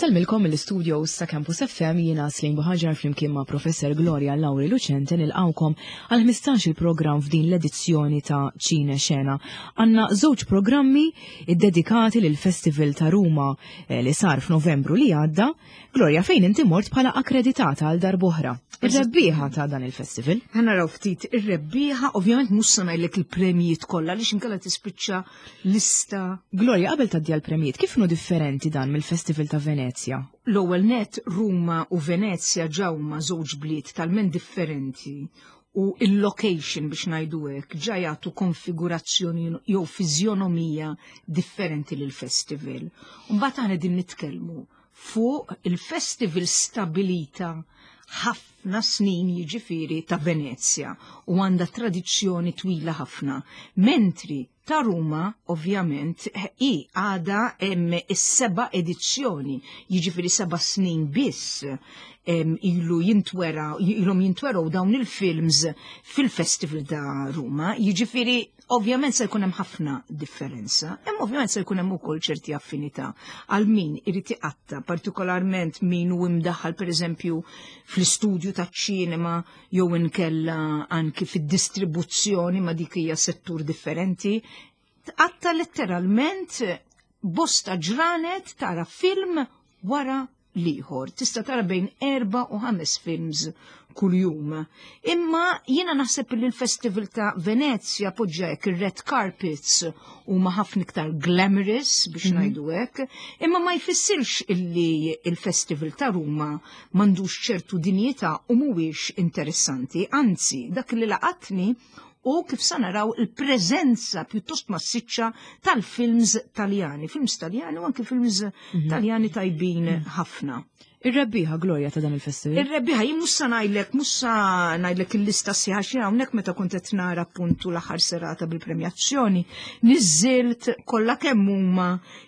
Inselmilkom mill-istudio sa Campus FM jiena Slim Buħaġar flimkien ma' Professor Gloria Lawri Lucente nilqawkom għal 15 program f'din l-edizzjoni ta' Cine Xena. Għandna żewġ programmi iddedikati lil Festival ta' Ruma li sar f'Novembru li għadda. Gloria, fejn inti mort bħala akkreditata għal darb'oħra? Ir-rebbieħa ta' dan il-festival? Ħanaraw ftit ir-rebbieħa, ovvjament mhux se ngħidlek il-premjiet kollha għaliex inkella tispiċċa lista. Gloria, qabel tgħaddi għall-premjiet, kif inhu differenti dan mill-Festival ta' Venezia? L-ewwel net Ruma u Venezia ġewma żewġ bliet talment differenti u il-location biex ngħidu hekk ġa jagħtu konfigurazzjoni jew fiżjonomija differenti lill-festival. U mbagħad aħna din nitkellmu fuq il-festival stabilita ħafna snin jiġifieri ta' Venezia u għandha tradizzjoni twila ħafna, mentri ta' Ruma ovvjament i għada hemm is-seba' edizzjoni, jiġifieri 7 snin biss ilhom jintweraw dawn il-films fil-Festival ta' Ruma, jiġifieri ovvjament se jkun hemm ħafna differenza, hemm ovvjament se jkun hemm ukoll ċerti affinità għal min irid iqatta, partikolarment min hu imdaħħal pereżempju fl-istudju taċ-ċinema jew inkella anki fid-distribuzzjoni ma dik hija settur differenti, tqatta letteralment bosta ġranet tara film wara liħor. Tista' tara bejn 4 u 5 films kuljum. Imma jiena naħseb li l-Festival ta' Venezia poġġek ir-red carpets huma ħafna iktar glamorous biex ngħidu hekk, imma ma jfissirx illi il-Festival ta' Ruma m'għandux ċertu dinjità u mhuwiex interessanti, anzi dak li laqatni u kif sa naraw il-preżenza pjuttost massiċċa tal-films Taljani, films Taljani u anke films Taljani tajbin ħafna. Ir-rebbieħa, Gloria, ta' dan il-festival? Ir-rebbieħa, jien mhux sa ngħidlek il-lista sieħa xi hawnhekk meta kont qed nara appuntu l-aħħar serata bil-premjazzjoni, niżilt kollha kemm huma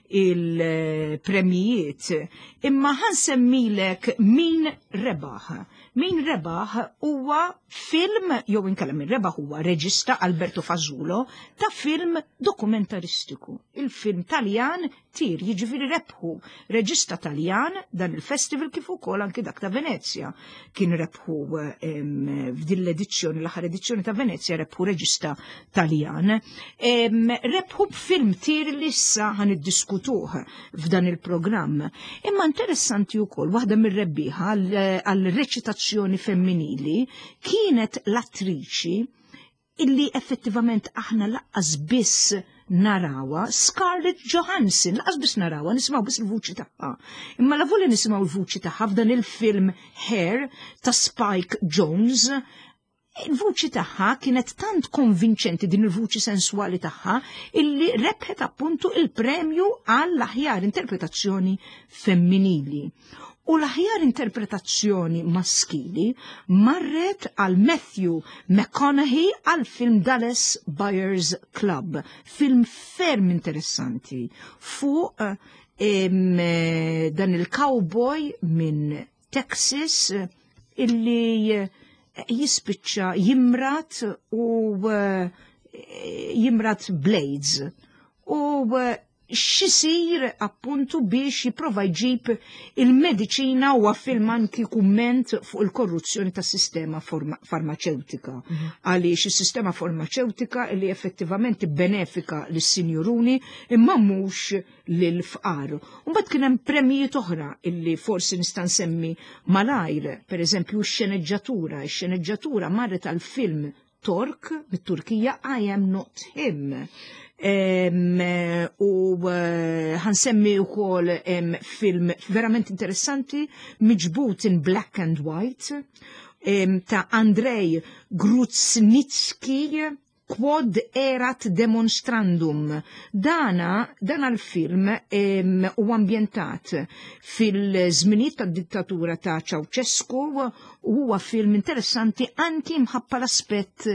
il-premijiet. Imma ħansemmilek min rebaħ. Min rebaħ huwa film, jew inkella min rebaħ huwa reġista Alberto Fazulo ta' film dokumentaristiku. Il-film Taljan tir, jiġifieri rebħu reġista Taljan dan il-festival kif ukoll anke dak ta' Venezia. Kien rebħu f'din l-edizzjoni, l-aħħar edizzjoni ta' Venezia rebħu reġista Taljan. Rebħu b'film tir li issa ħaniddiskutuh f'dan il-programm. Imma interessanti wkoll waħda mir-rebbieħa għall-reċitazzjoni femminili kienet l-attriċi illi effettivament aħna laqqas biss narawa Scarlett Johansson, laqqas biss narawa, nisimgħu biss il-vuċi tagħha. Imma la volja nisimgħu l-vuċi tagħha f'dan il-film Hair ta' Spike Jonze, il-vuċi tagħha kienet tant konvinċenti din il-vuċi sensuali tagħha illi rebħet appuntu il-premju għall-aħjar interpretazzjoni femminili. U l-aħjar interpretazzjoni maskili marret għal Matthew McConaughey għal film Dallas Buyers Club, film ferm interessanti fuq dan il-cowboy minn Texas illi jispiċċa jimrat u jimrat Blades u xisir appuntu biex jiprofa jġib il-medicina u film anki kumment fuq il-korruzzjoni tas sistema farmaceutika. Għaliex is-sistema farmaceutika li effettivament benefika lis-sinjuruni imma mhux lil-fqar. Mbagħad kien hemm premijiet oħra illi forsi nista' nsemmi malajr, pereżempju x-xeneġġatura. X-xeneġġatura marret għal film Tork mit-Turkija I Am Not Him. U ħansemmi wkoll film verament interessanti miġbut in black and white ta' Andrej Gruznicki Quod erat demonstrandum. Dan il-film u ambjentat fil-żminijiet tad-dittatura ta' Ceausescu u huwa film interessanti anki mħabba l-aspett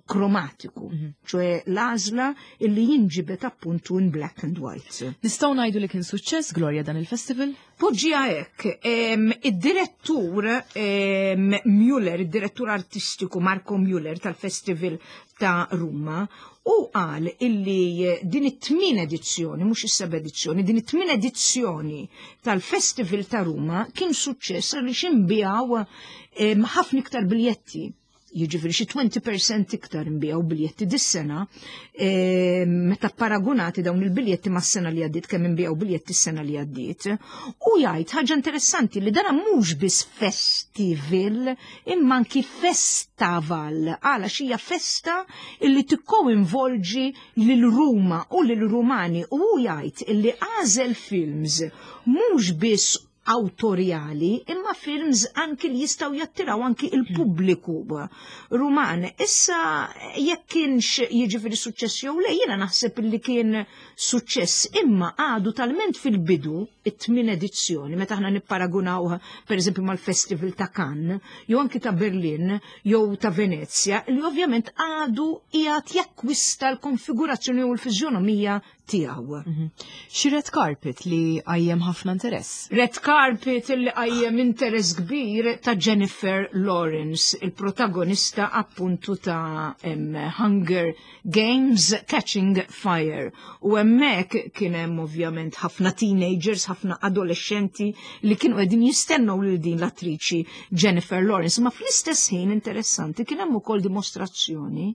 kromatiku, ċoe l-għażla illi jinġibet appuntu in black and white. Nistgħu ngħidu li kien suċċess Gloria dan il-festival? Poġġija hekk, id-direttur Mueller, id-direttur artistiku Marco Mueller tal-Festival ta' Ruma, u qal illi din it-tmien edizzjoni, mhux is-seba' edizzjoni, din it-tmien edizzjoni tal-Festival ta' Ruma kien suċċess li xinbijaw ħafna iktar biljetti. Jiġifieri xi 20% iktar nbijaw biljetti dis-sena, meta paragunati dawn il-biljetti mas-sena li għaddiet kemm inbijaw biljetti s-sena li għaddiet. U jgħid ħaġa interessanti li dan mhux biss festival imma anki festival, għala hija festa illi tikkoinvolġi lil Ruma u lil Rumani, u jgħid illi għażel films mhux biss autorjali, imma films anki li jistaw jattiraw anki il-pubbliku Ruman. Issa jekk kienx jiġifieri suċċess jew le, jiena naħseb li kien suċċess, imma għadu talment fil-bidu it-tmien edizzjoni, meta aħna nipparagunaw pereżempju mal-Festival ta' Cannes, jew anki ta' Berlin, jew ta' Venezia, li ovvjament għadu qiegħed jakkwista l-konfigurazzjoni u l-fiżjonomija tiegħu. Xi red carpet li għajjem ħafna interess. Red carpet li għajjem interess kbir ta' Jennifer Lawrence, il-protagonista appuntu ta' Hunger Games Catching Fire. U hemmhekk kien hemm ovvjament ħafna teenagers, ħafna adolescenti li kienu qegħdin jistennew lil din l-attriċi Jennifer Lawrence, ma fl-istess ħin interessanti kien hemm ukoll dimostrazzjoni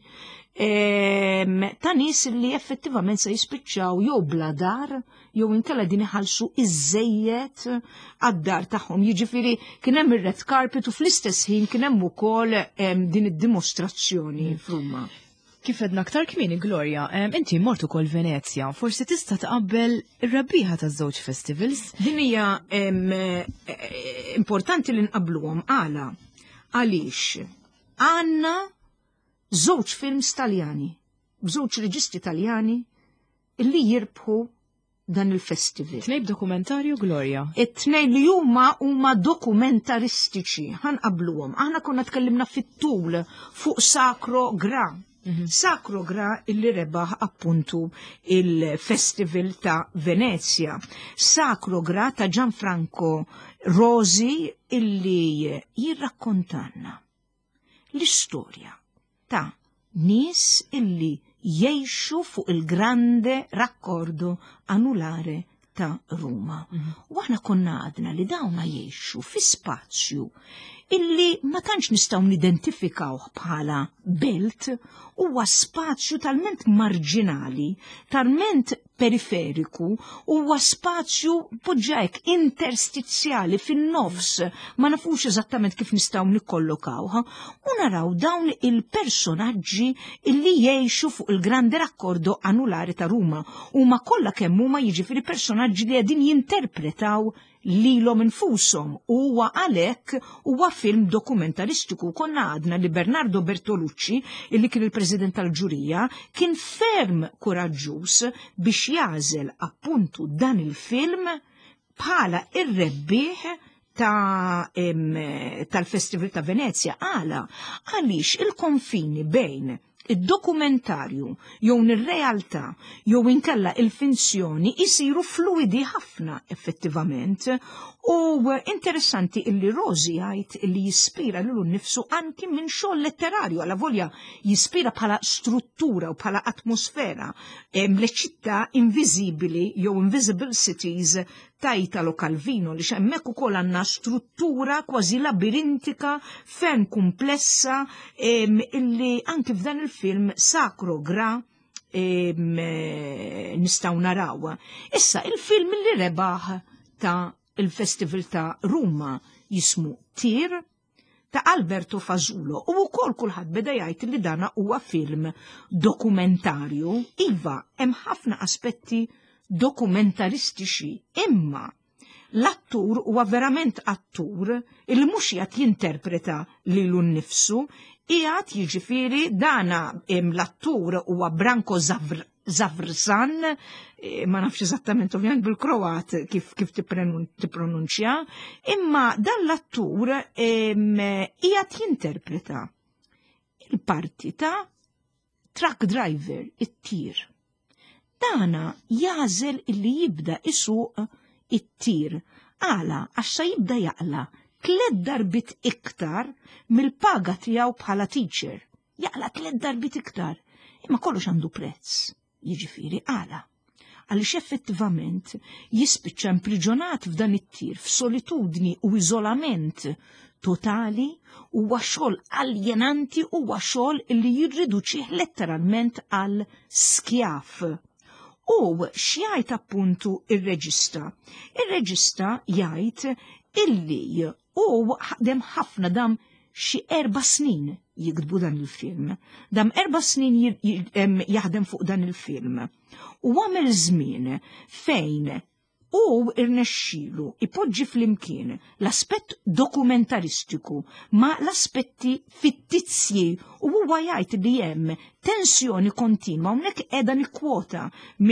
ta' nies li effettivament se jispiċċaw jew bla dar, jew inkella din iħallsu iż-żejjed għad-dar tagħhom. Jiġifieri kien hemm ir-red carpet u fl-istess ħin kien hemm ukoll din id-dimostrazzjoni f'Ruma. Kif edna aktar kmieni Gloria, inti mort ukoll Venezja, forsi tista' tqabbel ir-rebbieħa taż-żewġ festivals? Din hija importanti li nqabbluhom għaliex għandna żewġ films Taljani, b'żewġ reġisti Taljani illi jirbħu dan il-festival. Tnejn dokumentarju Gloria. It-tnejn li huma dokumentaristiċi, ħanqabluhom. Aħna konna tkellimna fit-tul fuq Sacro Gra. Sacro Gra illi rebaħ appuntu il-Festival ta' Venezia. Sacro Gra ta' Gianfranco Rosi illi jirrakkontanna l-istorja ta' nies illi jgħixu fuq il-grande raccordo anulare ta' Ruma. U aħna konna għadna li dawna jgħixu fi spazju illi ma tantx nistgħu nidentifikaw bħala belt, huwa spazju talment marġinali, talment periferiku, huwa spazju poġġajk interstizzjali fin-nofs, ma nafux eżattament kif nistgħu nikkollokawha, u naraw dawn il-personaġġi illi jgħixu fuq il-grande raccordo anulare ta' Ruma. Huma kollha kemm huma jiġifieri personaġġi li qegħdin jinterpretaw lilhom infushom, u huwa għalhekk huwa film dokumentaristiku. Konna għadna li Bernardo Bertolucci, illi kien il-President tal-ġurija, kien ferm kuraġġuż biex jażel appuntu dan il-film bħala ir-rebbieħ tal-Festival ta' Venezia. Għaliex il-konfini bejn id-dokumentarju jew ir-realtà jew inkella il-finzjoni jisiru fluidi ħafna effettivament, u interessanti illi Rosi jgħid illi jispira lilu nnifsu anki minn xogħol letterarju, għala volja jispira bħala struttura u bħala atmosfera l-ċittà invisibili jew invisible cities ta' Italo Calvino, li xemmek ukoll għandna struttura kważi labirintika ferm komplessa illi anki f'dan il-film Sacro Gra nistgħu naraw. Issa il-film li rebaħ ta' il-Festival ta' Ruma jismu Tir ta' Alberto Fazulo, u wkoll kulħadd beda jgħid li dana huwa film dokumentarju. Iva, hemm ħafna aspetti dokumentaristiċi, imma l-attur huwa verament attur il mhux jgħat jinterpreta lilu nnifsu, qiegħed jiġifieri dana l-attur huwa Branko Zavrzan, ma nafx eżattament ovvjament bil-Kroat kif tippronunċja, imma dan l-attur qiegħed jinterpreta il-parti ta' truck driver, it-tir. Dana jażel illi jibda isuq it-tir. Għala, għaxa jibda jaqla 3 darbit iktar mill-paga tiegħu bħala teacher. Jaqla 3 darbit iktar. Imma kollox għandu prezz. Jiġifieri għala. Għaliex effettivament jispiċċa impriġonat f'dan it-tir f'solitudni u iżolament totali huwa xogħol aljenanti huwa xogħol li jirriduċih letteralment għal skjaf. U x'jgħid appuntu ir-reġista? Ir-reġista jgħid illi u ħadem ħafna dam xi 4 snin jikdbu dan il-film. Dam 4 snin jaħdem fuq dan il-film. U għamel żmien fejn u irnexxielu ipoġġi flimkien l-aspett dokumentaristiku ma l-aspetti fittizji u huwa jgħid li hemm tensjoni kontinwa hawnhekk qiegħda nikkwota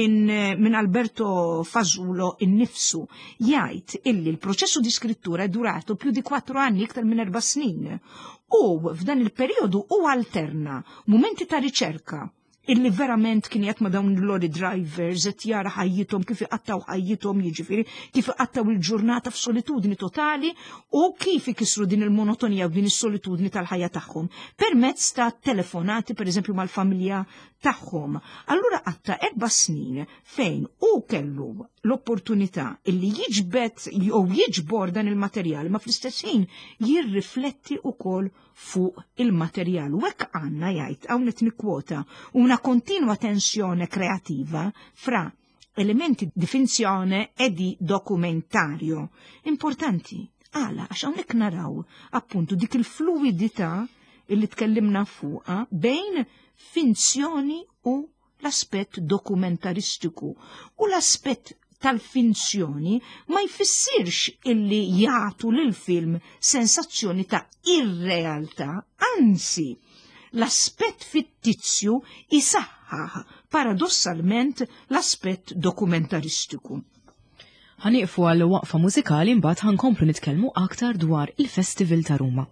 minn Alberto Fazulo innifsu jgħid illi l-proċessu di scrittura durato più di 4 anni iktar minn 4 snin. U f'dan il-perjodu u alterna momenti ta' riċerka illi verament kien jgħat ma dawn l-lorry drivers qed jara ħajjithom kif iqattaw ħajjithom jiġifieri kif iqattaw il-ġurnata f'solitudni totali u kif ikisru din il-monotonija u din is-solitudni tal-ħajja tagħhom permezz ta' telefonati pereżempju mal-familja tagħhom. Allura qatta 4 snin fejn u kellu l-opportunità illi jiġbed jew jiġbor dan il-materjal ma fl-istess ħin jirrifletti wkoll fuq il-materjal. U hekk għandna jgħid hawnhekk nikkwota una kontinua tensjone kreativa fra elementi di finzione e di documentario. Importanti, għala, għax hawnhekk naraw appuntu dik il-fluidità illi tkellimna fuqha bejn finzjoni u l-aspett dokumentaristiku. U l-aspett tal-finzjoni ma jfissirx illi jagħtu lil film sensazzjoni ta' irrealtà, anzi, l-aspett fittizju isaħħaħ paradossalment l-aspett dokumentaristiku. Ħaniqfu għal waqfa mużikali mbagħad ħankomplu nitkellmu aktar dwar il-Festival ta' Ruma.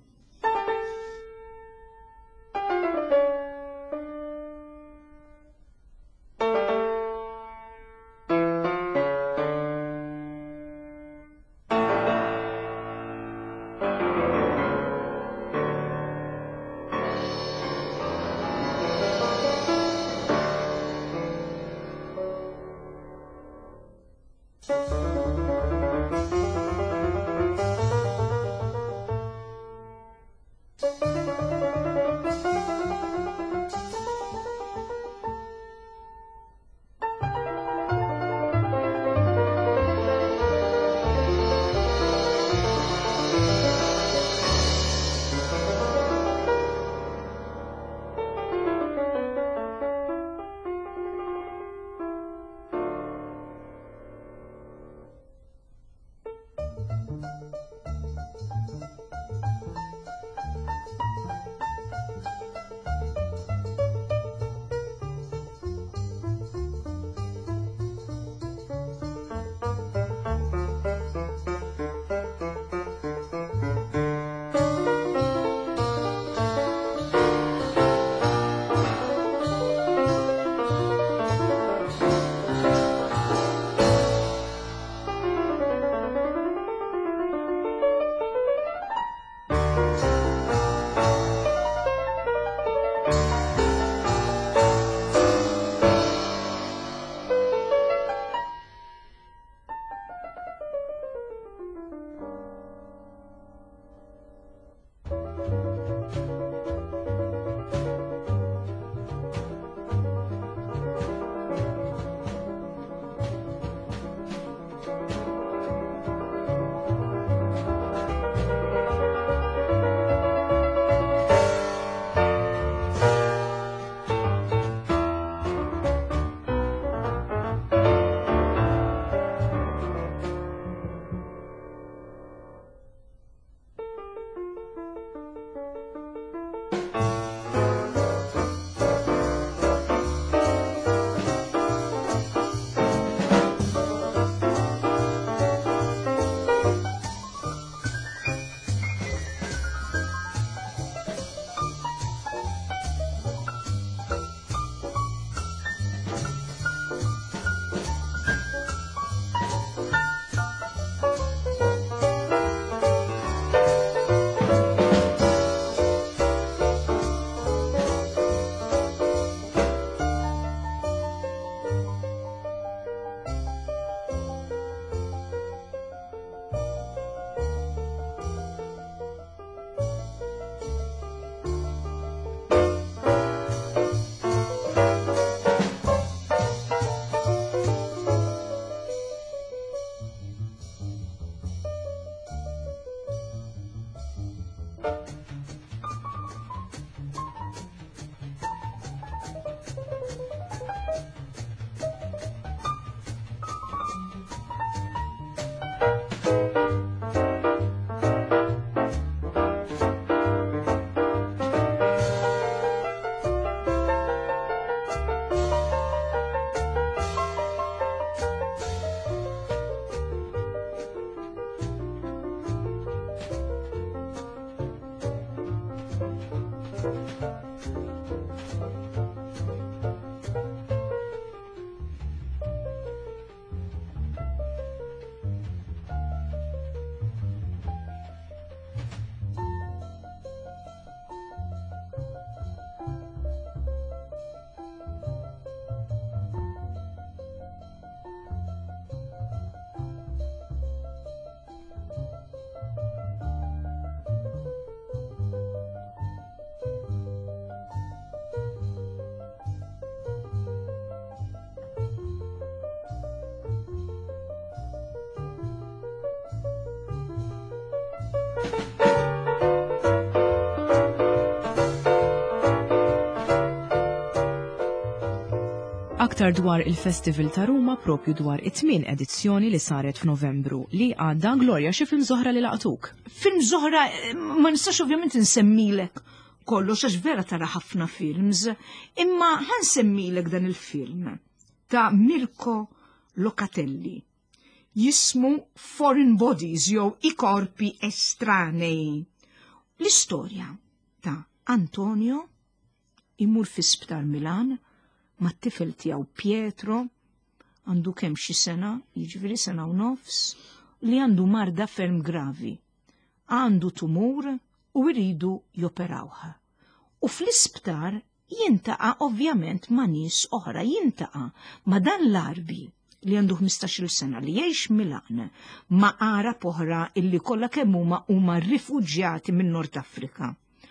Aktar dwar il-Festival ta' Ruma propju dwar it-tmien edizzjoni li saret f'Novembru li għadda Gloria xi film żoħra li laqtuk. Film żoħra ma nistax ovvjament insemmilek kollox għax vera tara ħafna films, imma ħansemmilek dan il-film ta' Mirko Locatelli. Jismu Foreign Bodies jew I-korpi estranei. L-istorja ta' Antonio imur fi Sptar Milan ma' t-tifel tiegħu Pietro, għandu kemm xi sena, jiġifieri sena u nofs, li għandu marda ferm gravi. Għandu tumur u jridu joperawha. U fl-isptar jintaqa' ovvjament ma' nies oħra, jintaqa' ma' dan l-arbi li għandu 15-il sena li jgħix Milan ma' Arab oħra illi kollha kemm huma rifuġjati minn Nord Afrika.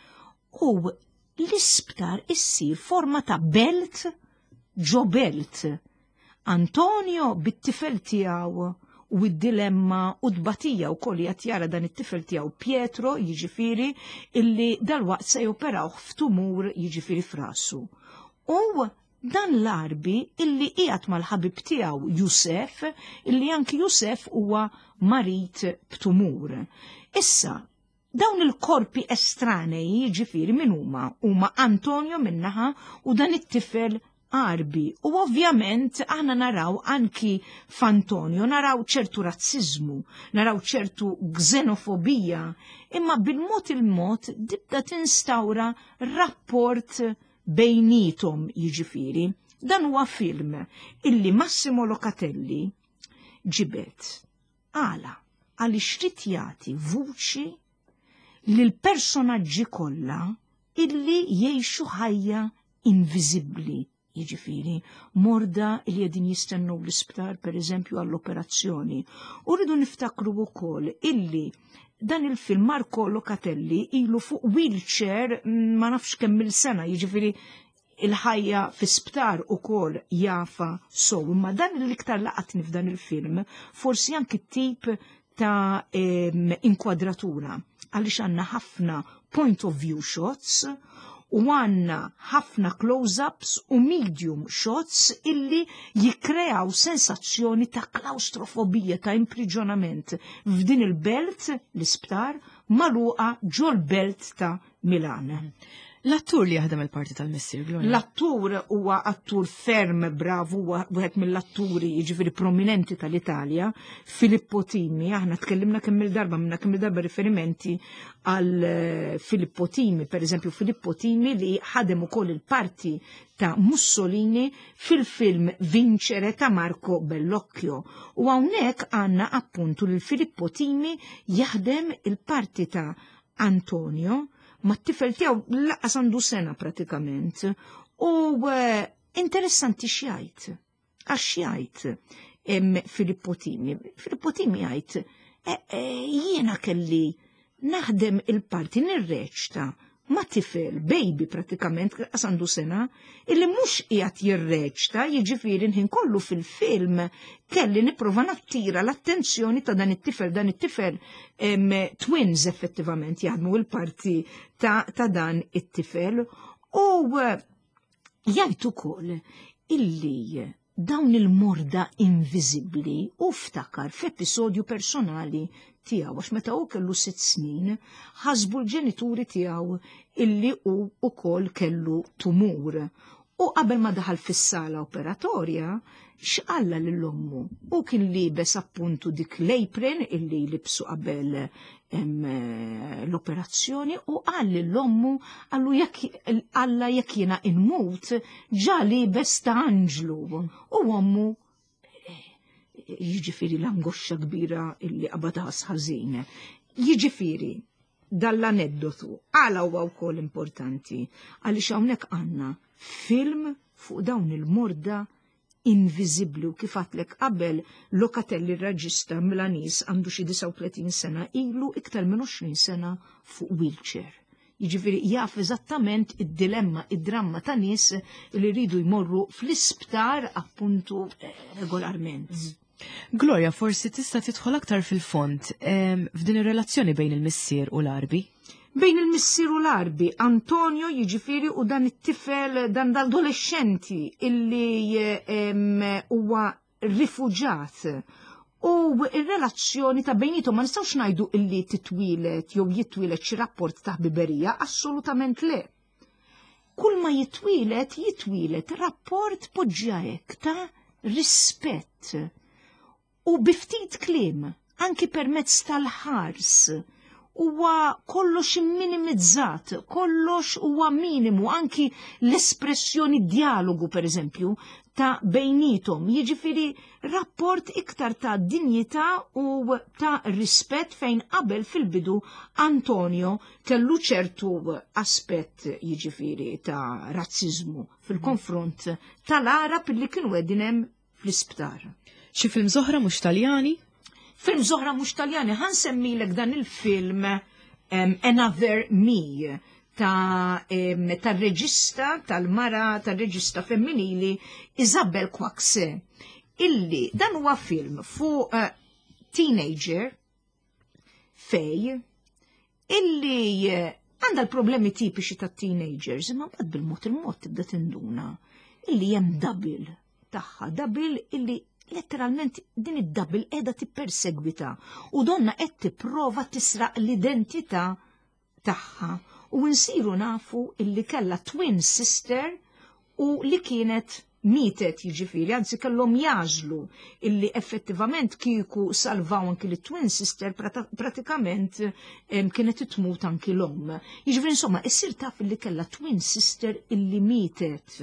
U l-isptar issir forma ta' belt ġo belt. Antonio bit-tifel tiegħu u d-dilemma u d-batija u koll jara dan it-tifel tiegħu Pietro jiġifieri illi dal-waqt se joperawh f'tumur jiġifieri f'rasu. U dan l-arbi illi qiegħed mal-ħabib tiegħu Jusef, illi anki Jusef huwa marit b'tumur. Issa, dawn il-korpi estranei jiġifieri min huma? Huma Antonio minnaħa u dan it-tifel arbi. U ovvjament aħna naraw anki f'Antonio, naraw ċertu razzizmu, naraw ċertu xenofobija, imma bil-mod il-mod dibda tinstawra rapport bejnietom jiġifieri. Dan huwa film illi Massimo Locatelli ġibet għaliex rid jagħti vuċi lil personaġġi kollha illi jgħixu ħajja inviżibbli. Jiġifieri, morda li qegħdin jistennew l-isptar pereżempju għall-operazzjoni. U rridu niftakru wkoll illi dan il-film Marco Locatelli ilu fuq wheelchair ma nafx kemm il-sena, jiġifieri il-ħajja fi sptar ukoll jafa sow. Imma dan l-iktar laqatni f'dan il-film forsi anki tip ta' inkwadratura għaliex għandna ħafna point of view shots u għanna ħafna close-ups u medium shots illi jikreaw sensazzjoni ta' klaustrofobija, ta' impriġjonament f'din il-belt, l-isptar, maluqa ġol belt ta' Milan. L-attur li jaħdem il-parti tal-Missier Gloria? L-attur huwa attur ferm bravu, wieħed mill-atturi jiġifieri prominenti tal-Italja, Filippo Timi. Aħna tkellimna kemm il-darba riferimenti għal Filippo Timi, pereżempju Filippo Timi li ħadem ukoll il-parti ta' Mussolini fil-film Vincere ta' Marco Bellocchio. U hawnhekk għandna appuntu lil Filippo Timi jaħdem il-parti ta' Antonio ma t-tifel tiegħu laqas għandu sena pratikament. U interessanti x'jgħid. Għax jgħid Filippo Timi. Filippo Timi jgħid jiena kelli naħdem il-parti nirreċta ma tifel, baby pratikament, għasandu sena, illi mux qiegħed jirreċta, jiġifieri nħin kollu fil-film kelli nipprova nattira l-attenzjoni ta' dan it-tifel twins effettivament jaħdmu il-parti ta' dan it-tifel. U jgħid ukoll illi dawn il-morda invisibli u ftakar f'episodju personali tiegħu għax meta hu kellu 6 snin ħasbu l-ġenituri tiegħu illi hu wkoll kellu tumur. U qabel ma daħal fis-sala operatorja x'qalla lill-ommu u kien libes appuntu dik l-apron illi libsu qabel l-operazzjoni u għalli l-ommu għalla jekk jiena inmut ġali besta Anġlu u ommu jiġifieri l-angoxxa kbira illi qabadha ħażin. Jiġifieri dall-aneddotu għala huwa wkoll importanti għaliex hawnhekk għandna film fuq dawn il-morda invisibli u kif għatlek qabel Locatelli r-reġista Milanis għandu xi 39 sena ilu iktar minn 20 sena fuq wheelchair. Jiġifieri jaf eżattament id-dilemma, id-dramma ta' nies li rridu jmorru fl-isptar appuntu regolarment. Gloria, forsi tista' tidħol aktar fil-fond f'din ir-relazzjoni bejn il-missier u l-arbi? Bejn il-missier u l-arbi, Antonio jiġifieri u dan it-tifel, dan l-adolescenti illi huwa rifuġat. U il-relazzjoni ta' bejnietom ma nistgħux ngħidu illi titwilet jew jitwilet xi rapport ta' ħbiberija, assolutament le. Kull ma jitwilet rapport poġġja hekk ta' rispett. U biftit kliem, anki permezz tal-ħars. Huwa kollox minimizzat, kollox huwa minimu, anki l-espressjoni dialogu per eżempju ta' bejnietom, jiġifieri rapport iktar ta' dinjità u ta' rispett fejn qabel fil-bidu Antonio kellu ċertu aspett jiġifieri ta' razzizmu fil-konfront tal-Arab li kienu qegħdin hemm fl-isptar. Xi film zoħra mhux Taljani? Film zoħra mhux Taljani, ħansemmilek dan il-film Another Me tar-reġista tal-mara tar-reġista femminili Isabel Coixet, illi dan huwa film fuq teenager fej illi għandha l-problemi tipiċi ta' teenagers, imma bad bil-mod il-mod tibda tinduna illi hemm double tagħha, double illi letteralment din id-double qiegħda tippersegwita u donna qed tipprova tisraq l-identità tagħha u nsiru nafu illi kellha twin sister u li kienet mietet jiġifieri, anzi kellhom jażlu illi effettivament kieku salvaw anki li twin sister pratikament kienet tmut anki l-omm. Jiġifieri insomma issir taf illi kellha twin sister illi mietet.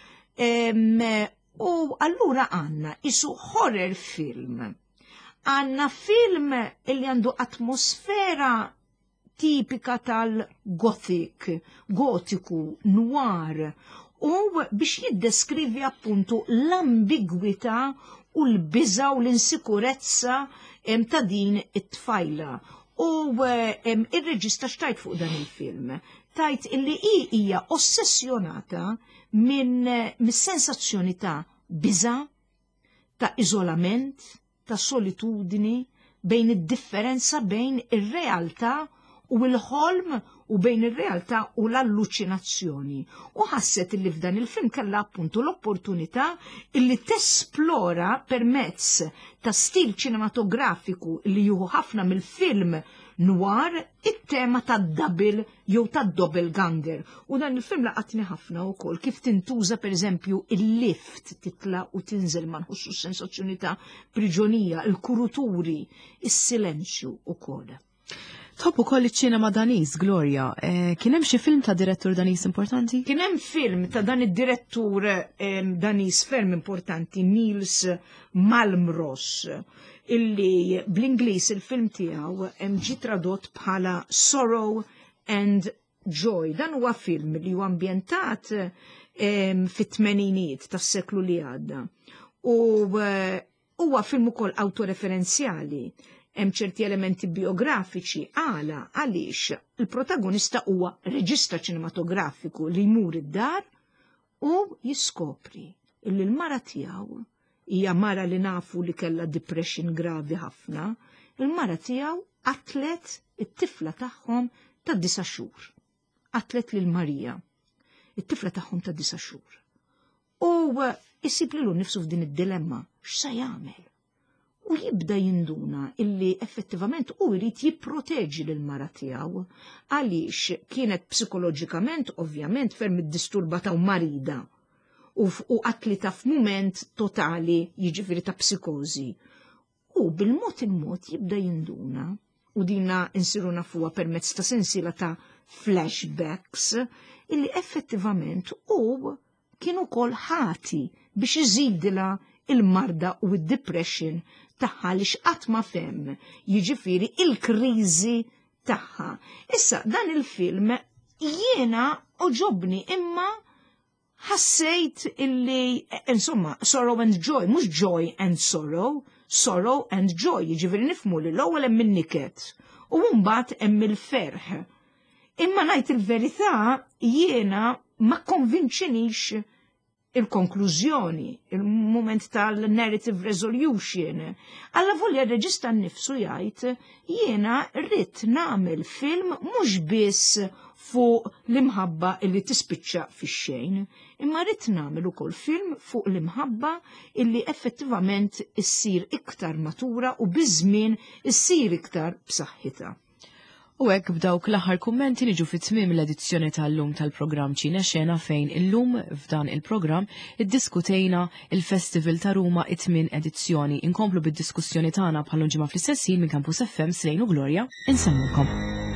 U allura għanna isu horror film. Għanna film illi għandu atmosfera tipika tal-gothic, gotiku, noir, u biex jiddeskrivi appuntu l-ambigwità u l-biża u l-insikurezza ta' din it-tfajla. U ir-reġista xtajt fuq dan il-film. Tajt illi hija ossessjonata minn sensazzjoni ta' biża, ta' iżolament, ta' solitudini, bejn id-differenza bejn ir-realtà u l-ħolm u bejn ir-realtà u l-alluċinazzjoni. U ħasset illi f'dan il-film kellha appuntu l-opportunità illi tesplora permezz ta' stil ċinematografiku li juhu ħafna mill-film noir it-tema ta' double jew ta' doppelganger. U dan il-film laqatni ħafna wkoll kif tintuża pereżempju il-lift titla' u tinżel ma nħossu sensazzjoni ta' priġonija, il-kuruturi, is-silenzju wkoll. Tħobb ukoll iċ-ċinema Daniż, Gloria. Kien hemm xi film ta' direttur Daniż importanti? Kien hemm film ta' dan id-direttur Daniż ferm importanti, Niels Malmros, illi bl-Ingliż il-film tiegħu ġie tradott bħala Sorrow and Joy. Dan huwa film li huwa ambjentat fit-tmeninijiet tas-seklu li għadda. U huwa film ukoll autoreferenzjali. Hemm ċerti elementi biografiċi għaliex il-protagonista huwa reġista ċinematografiku li jmur id-dar u jiskopri illi l-mara tiegħu hija mara li nafu li kellha depression gravi ħafna, il-mara tiegħu qatlet it-tifla tagħhom ta' 9 xhur. Qatlet lil Marija, it-tifla tagħhom ta' 9 xhur. U isib lilu nifsu f'din id-dilemma x'sa jagħmel. U jibda jinduna illi effettivament u jrid jipproteġi lil-mara tiegħu għaliex kienet psikoloġikament ovvjament ferm iddisturbata u marida u qatlita f'mument totali jiġifieri ta' psikożi. U bil-mod il-mod jibda jinduna u dina insiru nafuha permezz ta' sensiela ta' flashbacks illi effettivament u kienu kol ħati biex iżidila il-marda u id-depression tagħha li x'qatt ma fem, jiġifieri il-kriżi tagħha. Issa dan il-film jiena oġobni imma ħassejt illi, insomma, sorrow and joy, mhux joy and sorrow, sorrow and joy, jiġifieri nifmu li l-ewwel hemm in-niket u mbagħad hemm il-ferħ. Imma ngħid il-verità jiena ma konvinċinix il-konklużjoni, il-moment tal-narrative resolution. Alla volja reġista nnifsu jgħid jiena rrid nagħmel film mhux biss fuq l-imħabba illi tispiċċa fix-xejn, imma rrid nagħmel ukoll film fuq l-imħabba illi effettivament issir iktar matura u biż-żmien issir iktar b'saħħitha. U hekk b'dawk l-aħħar kummenti niġu fit-tmiem l-edizzjoni tal-lum tal-programm Ċina Xena fejn illum f'dan il-programm iddiskutejna il-Festival ta' Ruma it-tmien edizzjoni. Inkomplu bid-diskussjoni tagħna bħal ġimgħa fl-istess ħin minn Campus FM Slejn u Glorja. Insemmulkom.